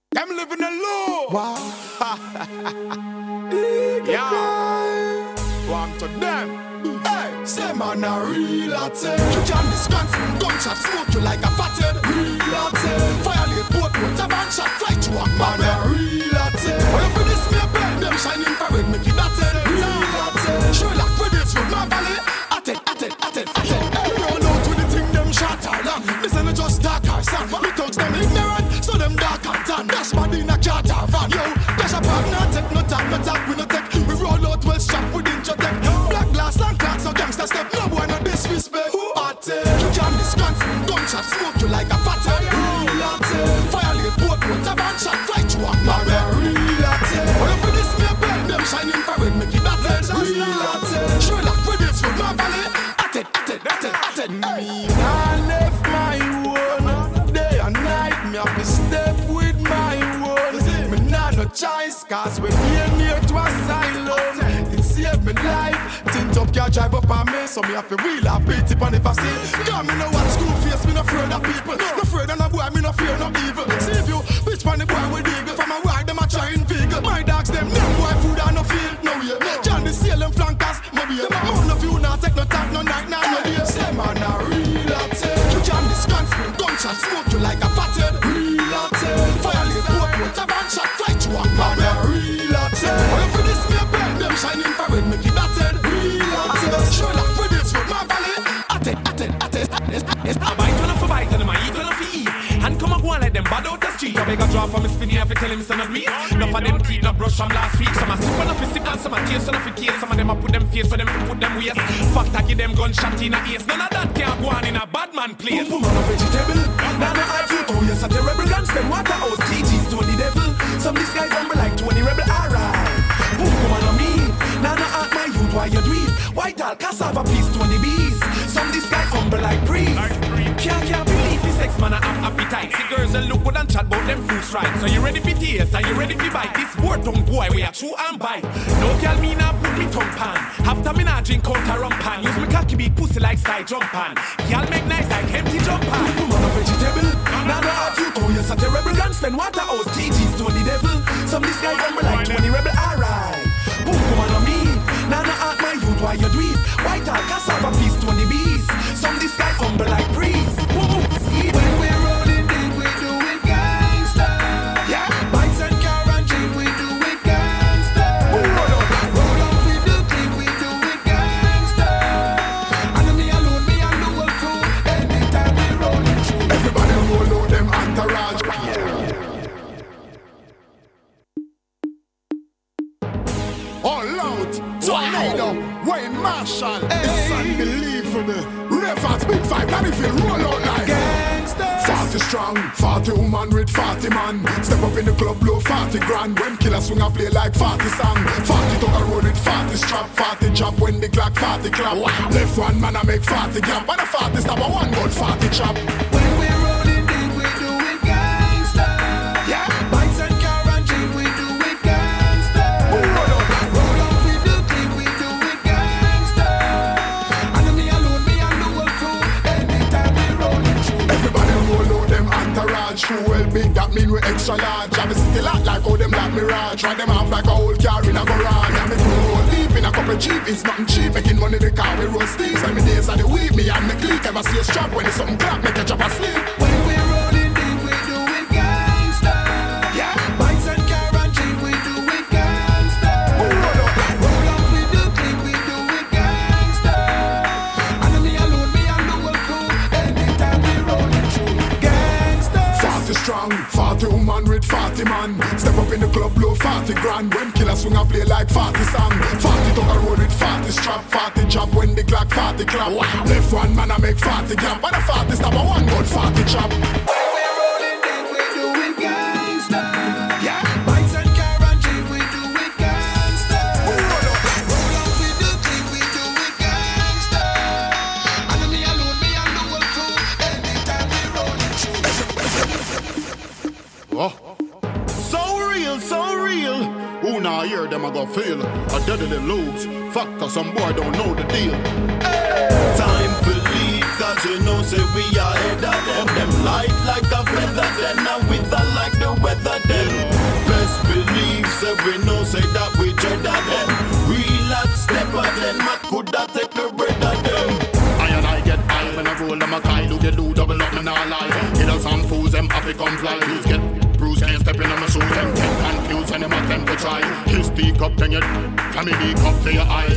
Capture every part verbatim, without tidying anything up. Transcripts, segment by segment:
Them living alone. Wow. Yeah. One to them. Hey, say man a real attain. You can discuss gunshot smoke you like a fathead. Real attain. Violate boat boat a van shot fight you a man a real attain. When you this me a bed, them shining infrared make it attain. Real attain. Sherlock Predates with my valley. Attain, attain, attain, attain. Hey, roll out with the thing them shot or long. This ain't just dark or sand. Me thugs them ignorant, so them dark and tan. Dash body in a charter van. Yo, dash a partner take no time, no talk we no take. We roll out well strapped with Introtech. Black glass and clocks so gangster step. No boy no disrespect. Who attain? You can discuss gunshot smoke you like a fathead. Real attain. Violate boat boat a van shot fight you a man. Real attain. When you this me a bed, them shining infrared make it attain. Real attain. Sherlock Predates with my valley. Attain, attain, attain, attain. Me nah left my one. Day and night me have to step with my one. Me nah no choice cause we near near to asylum. It saved me life. Tint up car drive up on me, so me have to wheel off beat it on if I see. Cause me no watch school face, me no afraid of people. No afraid of no boy, me no fear no evil. See if you bitch pon the boy with eagle. From a war them a try inveigle. My dogs them them boy food and no field. No way, John the sail them flankers. Maybe them a moan of you now take no talk no night now no day. Say man a real attain. You can discuss me gunshot smoke you like a fathead. Real attain. Violate boat boat a van shot fight you a man. Real attain. When you this me a bed, them shining infrared make it attain. Real attain. Sherlock Predates with my valley. Attain, attain, attain, attain. I bite on a for bite and I eat on a for eat. And come and go and let them bad out the street. I beg a draw from me spinny and fi tell him son of me. Enough of them teeth not brush from last week. Some a sip on a fi sip and some a taste on a fi case. Some of them a put them face for them fi put them waist. Fact I give them gunshot in a ears. None of that can go on in a bad man place. Boom boom on a vegetable. Now no argue. Oh yes a terrible guns. Them waterhouse T Gs to the devil. Some these guys humble like Tony Rebel. Alright. Boom boom on a me. Now no art my youth why you do it. White all cassava piece to the bees. Some these guys humble like priests. Can't can't believe this sex man a have appetite. See girls and look good and chat about them fruits right. So you ready for taste? Are you ready for bite? This board tongue boy we are true and bite. No girl me nah put me tongue pan. After me nah drink out a rum pan. Use me cocky beat pussy like style jump pan. Y'all make nice like empty jump pan. Boom boom on a vegetable. Now no argue. Oh yes a terrible gun. Spend waterhouse T Gs to the devil. Some these guys humble like Tony Rebel. Alright. Boom boom on a me. Now no art my youth why you do it. White all cassava piece to the bees. Some these guys humble like priests. Boom. When we're rolling deep, we do it gangsta. Yeah. Bikes and car and jeep, we do it gangsta. Roll up. Roll up with the click, we do it gangsta. And me alone, me and the whole crew. Anytime we rolling through. Everybody roll out them entourage. All out. Tornado. Wayne Marshall. It's unbelievable. Reverse Big Five. Let me feel roll out like Gangsters. forty strong, forty woman with forty man. Step up in the club, blow forty grand. When killer swing and play like forty song. forty talk a road with forty strap, forty chop. When the clock forty clap. Wow. Left one man I make forty gap. And a forty stab a one gun forty chop. When we're rolling deep, we do it gangsta. Yeah. Bikes and car and jeep, we do it gangsta. Roll up. Roll up with the click, we do it gangsta. And me alone, me and the whole crew. Anytime we rolling through. Everybody roll out them entourage. Too well big, that mean we extra large. I'm a city lot like how them like mirage. Ride them off like a whole car in a garage. I'm a crew roll deep in a couple Jeep. It's nothing cheap, making money the car we roll steep. Spend me days of the week, me and the clique. Ever see a strap when it's something clap, make a drop asleep. When we're rolling deep, we do it gangsta. Yeah. Bikes and car and jeep, we do it gangsta. Roll up. Roll up with the click, we do it gangsta. And me alone, me and the whole crew. Anytime we rolling through. Gangsta. forty strong, forty woman with forty man. Step up in the club, blow forty grand. When killer swing and play like forty song. forty talk a road with forty strap, forty chop. When the clock forty clap. Wow. Left one man I make forty gap. And a forty stab a one gun forty chop. When we're rolling deep, we do it gangsta. Yeah. Bikes and car and jeep, we do it gangsta. Roll up. Roll up with the click, we do it gangsta. And me alone, me and the whole crew. Anytime we rolling through. Oh. So real, so real. Who now hear them I go feel a deadly loops. Fuck cause some boy don't know the deal. Hey. Time to leave cause you know say we are ahead of them. Them light like a feather then now wither like the weather then. we know say that we dread of them. Real hot stepper them, what could that take the bread of them? I and I get high when I roll them a kite. Do get do double up, me nah lie. Killers and fools, them happy come fly. Please get bruised, can't step in on my shoes. Them get confused and them attempt to try. You speak up, then you family cup to your eye.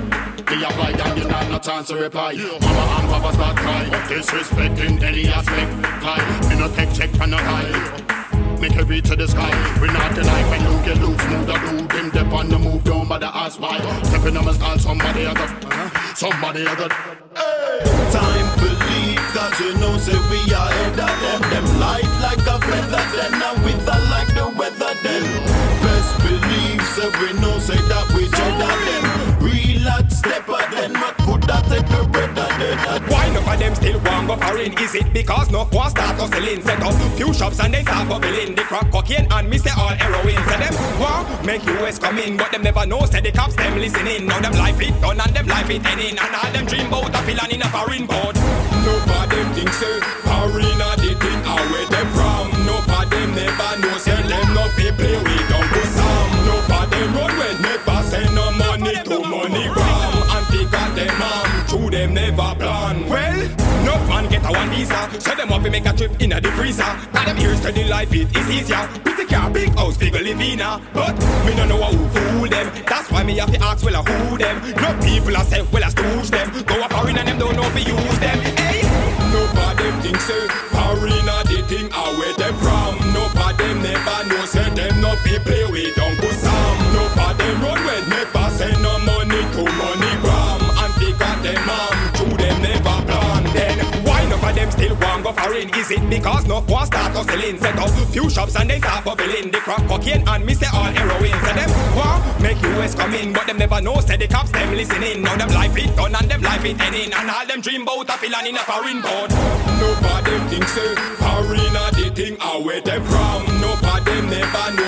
Me apply and you not no chance to reply. Mama and papa start cry. Disrespect in any aspect. Cry, me no take check for no high. Make it reach to the sky. We not deny when you get loose. Move the blue, them dip on the move. Don't bother ask why. Stepping on my style, somebody I got. Uh-huh. Somebody I got. Hey. Time to leave, cause you know say we are ahead of them. Them light like a feather, then and wither like the weather, then. Best believe, say we know say that we dread of them. Real hot stepper, then what could that take the bread of them? Why none of them still want go foreign? Is it because no one start hustling? Set up few shops and they start bubbling. The crack cocaine and me say all heroin. Say them want make U S come in, but them never know say the cops them listening. Now them life it done and them life it ending, and all them dream about a villain in a foreign boat. Nobody them think say foreign a the thing and where them from. Nobody them never know say them no fi play with Uncle Sam. Nobody them run when never send no money to money gram, and they got them mom through them never plan. Well, no man get a one visa, so them want to make a trip in a the freezer. Now them here study life it is easier. Pretty car, big house, figure live in a. But me no know who fool them. That's why me have to ask well who them. No people are say well I stooge them. Go up foreign and them don't know if you use them. Hey, nobody them think say foreign a the thing and where them from. Nobody them never know say them no fi play with Uncle Sam. Nobody them run with never send no money to money gram, and they got them mom through them never plan. Then why none of them still want go foreign? Is it because no one start hustling? Set up few shops and they start bubbling. The crack cocaine and me say all heroin. Say them want make U S come in, but them never know say the cops them listening. Now them life it done and them life it ending, and all them dream about a villain in a foreign boat. Nobody them think say foreign a the thing and where them from. Nobody them never know